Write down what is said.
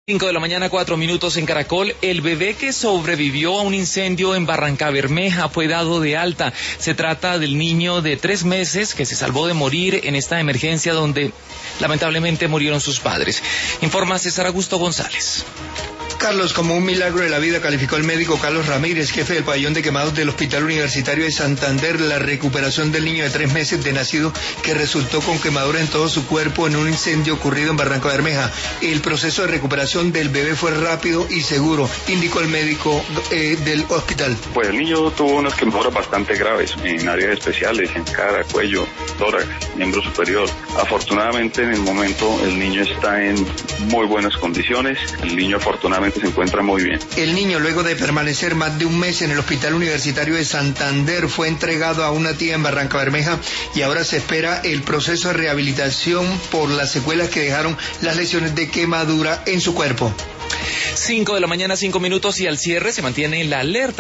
5 de la mañana, 4 minutos en Caracol. El bebé que sobrevivió a un incendio en Barrancabermeja fue dado de alta. Se trata del niño de 3 meses que se salvó de morir en esta emergencia donde lamentablemente murieron sus padres. Informa César Augusto González. Carlos, como un milagro de la vida calificó el médico Carlos Ramírez, jefe del pabellón de quemados del Hospital Universitario de Santander, la recuperación del niño de 3 meses de nacido que resultó con quemaduras en todo su cuerpo en un incendio ocurrido en Barrancabermeja. El proceso de recuperación del bebé fue rápido y seguro, indicó el médico del hospital. Pues el niño tuvo unas quemaduras bastante graves en áreas especiales, en cara, cuello, tórax, miembro superior. Afortunadamente en el momento el niño está en muy buenas condiciones, el niño afortunadamente se encuentra muy bien. El niño, luego de permanecer más de un mes en el Hospital Universitario de Santander, fue entregado a una tía en Barrancabermeja y ahora se espera el proceso de rehabilitación por las secuelas que dejaron las lesiones de quemadura en su cuerpo. 5 de la mañana, 5 minutos, y al cierre se mantiene la alerta.